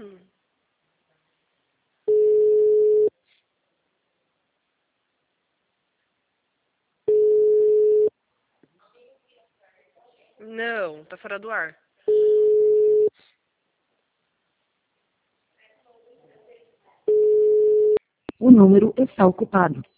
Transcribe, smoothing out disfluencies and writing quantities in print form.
Não, tá fora do ar. O número está ocupado.